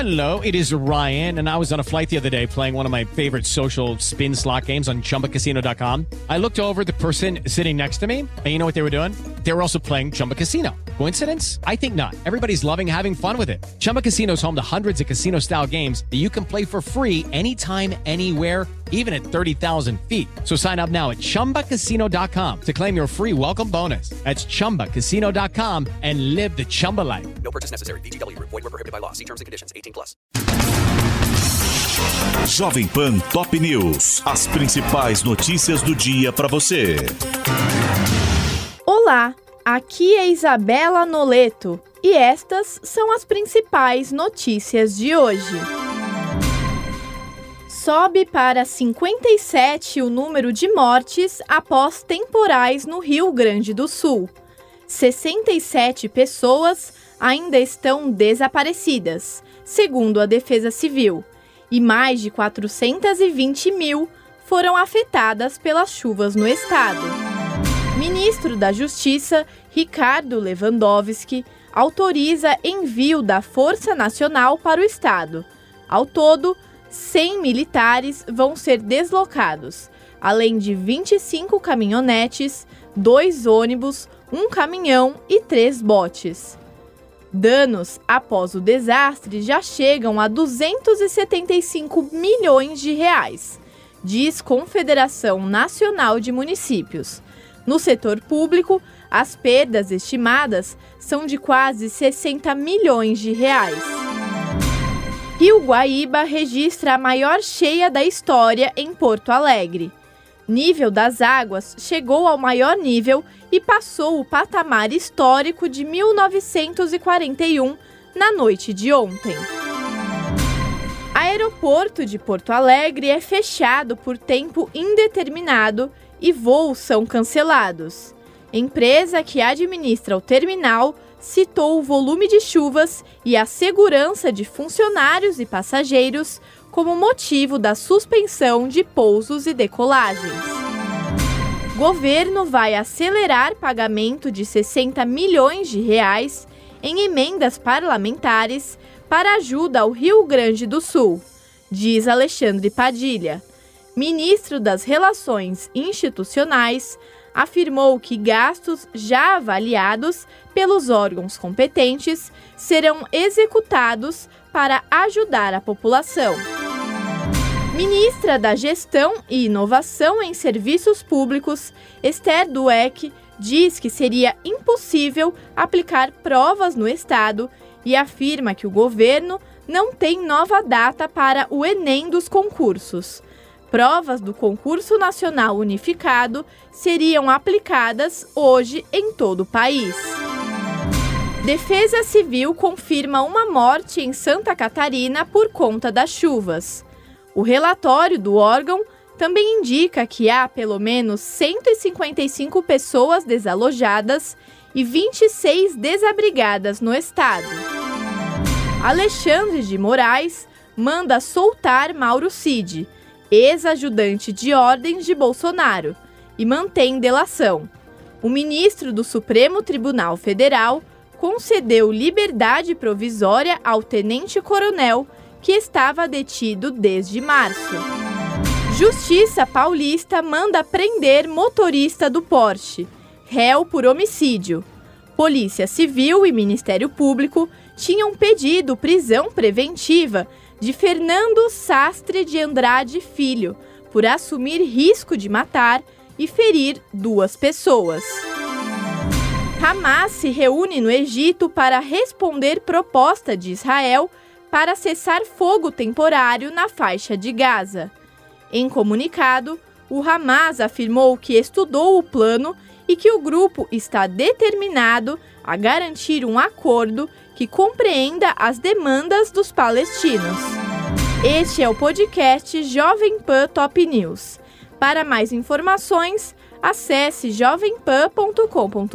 Hello, it is Ryan, and I was on a flight the other day playing one of my favorite social spin slot games on ChumbaCasino.com. I looked over at the person sitting next to me, and you know what they were doing? They were also playing Chumba Casino. Coincidence? I think not. Everybody's loving having fun with it. Chumba Casino is home to hundreds of casino-style games that you can play for free anytime, anywhere, even at 30,000 feet. So sign up now at ChumbaCasino.com to claim your free welcome bonus. That's ChumbaCasino.com and live the Chumba life. No purchase necessary. VGW. Void were prohibited by law. See terms and conditions. 18+. Jovem Pan Top News. As principais notícias do dia para você. Olá, aqui é Isabela Noleto e estas são as principais notícias de hoje. Sobe para 57 o número de mortes após temporais no Rio Grande do Sul. 67 pessoas ainda estão desaparecidas, segundo a Defesa Civil, e mais de 420 mil foram afetadas pelas chuvas no estado. Ministro da Justiça, Ricardo Lewandowski, autoriza envio da Força Nacional para o estado. Ao todo, 100 militares vão ser deslocados, além de 25 caminhonetes, 2 ônibus, 1 caminhão e 3 botes. Danos após o desastre já chegam a 275 milhões de reais, diz Confederação Nacional de Municípios. No setor público, as perdas estimadas são de quase 60 milhões de reais. Rio Guaíba registra a maior cheia da história em Porto Alegre. Nível das águas chegou ao maior nível e passou o patamar histórico de 1941 na noite de ontem. Aeroporto de Porto Alegre é fechado por tempo indeterminado e voos são cancelados. Empresa que administra o terminal citou o volume de chuvas e a segurança de funcionários e passageiros como motivo da suspensão de pousos e decolagens. Governo vai acelerar pagamento de 60 milhões de reais em emendas parlamentares para ajuda ao Rio Grande do Sul, diz Alexandre Padilha. Ministro das Relações Institucionais afirmou que gastos já avaliados pelos órgãos competentes serão executados para ajudar a população. Ministra da Gestão e Inovação em Serviços Públicos, Esther Dweck, diz que seria impossível aplicar provas no estado e afirma que o governo não tem nova data para o Enem dos concursos. Provas do Concurso Nacional Unificado seriam aplicadas hoje em todo o país. Defesa Civil confirma uma morte em Santa Catarina por conta das chuvas. O relatório do órgão também indica que há pelo menos 155 pessoas desalojadas e 26 desabrigadas no estado. Alexandre de Moraes manda soltar Mauro Cid, ex-ajudante de ordens de Bolsonaro, e mantém delação. O ministro do Supremo Tribunal Federal concedeu liberdade provisória ao tenente-coronel que estava detido desde março. Justiça Paulista manda prender motorista do Porsche, réu por homicídio. Polícia Civil e Ministério Público tinham pedido prisão preventiva de Fernando Sastre de Andrade Filho, por assumir risco de matar e ferir 2 pessoas. Hamas se reúne no Egito para responder proposta de Israel para cessar fogo temporário na faixa de Gaza. Em comunicado, o Hamas afirmou que estudou o plano e que o grupo está determinado a garantir um acordo que compreenda as demandas dos palestinos. Este é o podcast Jovem Pan Top News. Para mais informações, acesse jovempan.com.br.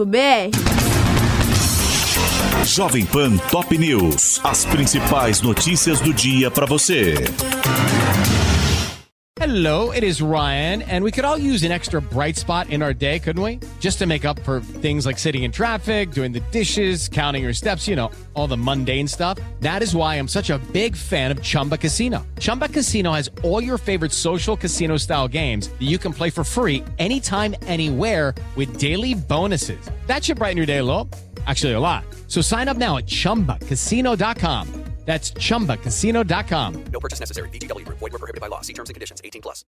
Jovem Pan Top News. As principais notícias do dia para você. Hello, it is Ryan, and we could all use an extra bright spot in our day, couldn't we? Just to make up for things like sitting in traffic, doing the dishes, counting your steps, all the mundane stuff. That is why I'm such a big fan of Chumba Casino. Chumba Casino has all your favorite social casino-style games that you can play for free anytime, anywhere with daily bonuses. That should brighten your day a little. Actually, a lot. So sign up now at ChumbaCasino.com. That's ChumbaCasino.com. No purchase necessary. VGW Group. Void where prohibited by law. See terms and conditions. 18+.